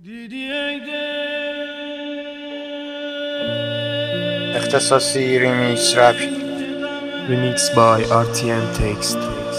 اختصاصی ریمیکس رپی. Remix by RTM Text.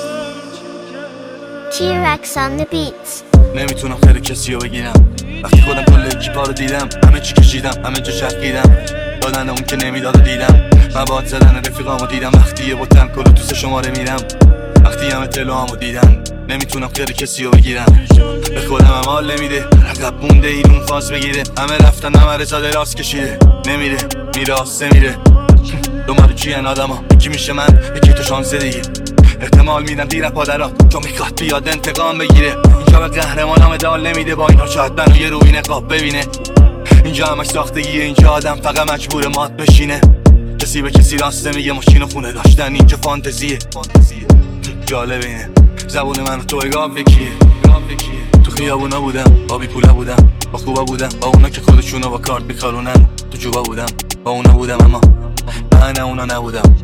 T-Rex on the beats. نمیتونم خیر کسی رو بگیرم وقتی خودم کل اکیپا رو دیدم. همه چی کشیدم، همه جا چرخیدم، دادن اون که نمیداد دیدم. مواد زدن رفیقامو دیدم، وقتی یه بوتم کلو تو 3 شماره میرم. وقتی همه تلوامو دیدم نمیتونم خیر کسی رو بگیرم. به خودم هم حال نمیده، عقب مونده ایرون فاز بگیره. همه رفتن، همه رزاده راست کشیده، نمیره میره آسه میره. دومارو چیه آدما، یکی میشه من، یکی تو شانس دیگه. احتمال میدم دیر پادرات چون میخواد بیاد انتقام بگیره. اینجا به قهرمانام دال نمیده، با اینا شاید منو یه روی نقاب ببینه. اینجا همش ساختگیه، اینجا آدم فقط مجبور مات بشینه. کسی به کسی راست نمیگه، ماشین و خونه داشتن اینجا فانتزیه. جالب اینه زبون من و تو اگاب یکیه. تو خیابونا بودم، با بی پولا بودم، با خوبا بودم، با اونا که خودشونو با کارت میخارونن. تو جوبا بودم، با اونا بودم، اما من اونا نبودم.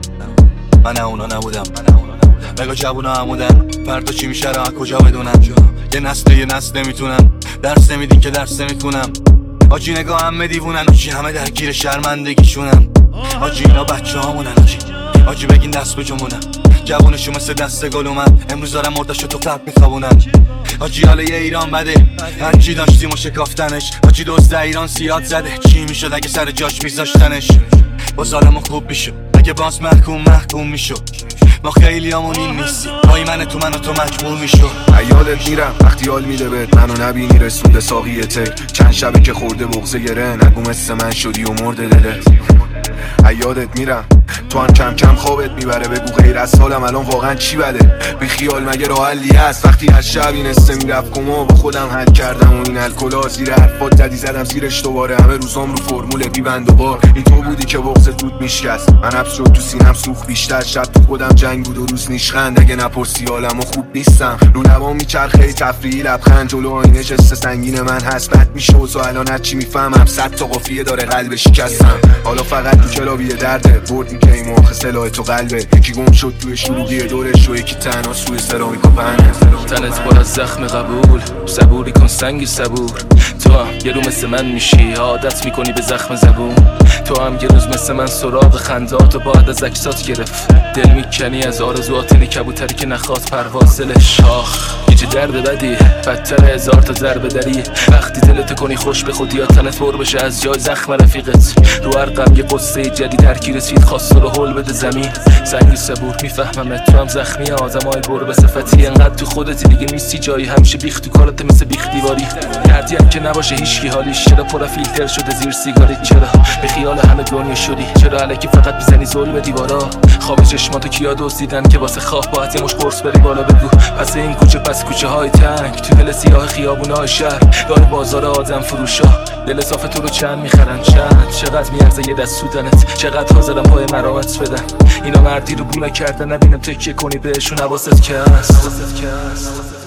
بگو جوونا همودن، فردا چی میشه را کجا بدونم. یه نسل نمیتونم، درس نمیدین که درس نمیخونم. آجی نگاه همه دیوونن، آجی همه درگیر شرمندگیشونم. آجی اینا بچه هامونن، آجی بگین دست به جمونم. جوونشو مثل دست گل اومد، امروز دارم مرداشو تو قلب میخوابونن. آجی حالا یه ایران بده، هرچی داشتیم و شکافتنش. آجی دزد ایران زیاد زده، چی میشد اگه سر جاش میذاشتنش. با ظالمو خوب میشد اگه باز محکوم میشد. ما خیلی همون این نیستیم، پای من تو من و تو مجبور میشد. یادت میرم وقتی حال میده بهت، منو نبینی رسونده ساقی تک. چند شبه که خورده بغضه گره، نگو مثل من شدی و مرده دلت. یادت میرم تو هم کم کم خوابت میبره، بگو غیر از حالم الان واقعا چی بده. بی خیال مگه راه حلی هست وقتی از شب این استه میرفت کما. با خودم حل کردم و این الکلا زیر حرفات زدی زدم زیرش دوباره. همه روزام رو فرمول بی بند و بار، این تو بودی که بغضت بود میشکست. من حبس شد تو سینم سوخت بیشتر، شب تو خودم جنگ بود و روز نیشخند. اگه نپرسی حالمو خوب نیستم، رو لبام میچرخه تفریحی لبخند. جلو آینه جسته سنگین من هست، بد میشه و الان هرچی میفهمم 100 تا قافیه داره قلب شکستم. حالا فقط تو کلابی درده، بردی که این موقع سلاح تو قلبه. یکی گم شد توی شلوغی دورش و یکی تنها سوی سرامیک و پهنه. تنت پر از زخم قبول، صبوری کن سنگی صبور. تو هم یه رو مثل من میشی، عادت میکنی به زخم زبون. تو هم یه روز مثل من سراغ خندات و بعد از عکسات گرفت. دل میکنی از آرزوات این کبوتری که نخواد پرواز دلش. آخ یه درد بدی بدتر 1000 تا ضربه دری. وقتی دلت کنی خوش به خودی یا تنت پر بشه از جای زخم رفیقت. رو هر غم یه قصه جدید ترکی رسید، خواست رو هل بده زمین. سنگی صبور میفهممت، تو هم زخمی آدمای برو به صفتی. انقدر تو خودتی دیگه نیستی جایی، همیشه بیخ تو کارت مثل بیخ دیواری. دردی هم که نباشه هیچکی حالیش، چرا پر فیلتر شده زیر سیگاریت. چرا به خیال همه دنیا شدی، چرا الکی فقط میزنی زل به دیوارا. خواب چشماتو کیا دزدیدن که واسه خواب باید یه مش قرص بری بالا. بگو پس این کوچه پس کوچه های تنگ، تو دل سیاه خیابونای شهر، دار بازار آدم فروشا. دل صاف تو رو چند میخرن، چقدر میارزه یه دست سودنت، چقدر حاضرم پای مرامت بدن. اینا مردی رو بو نکردن، نبینم تکیه کنی بهشون حواست که هست.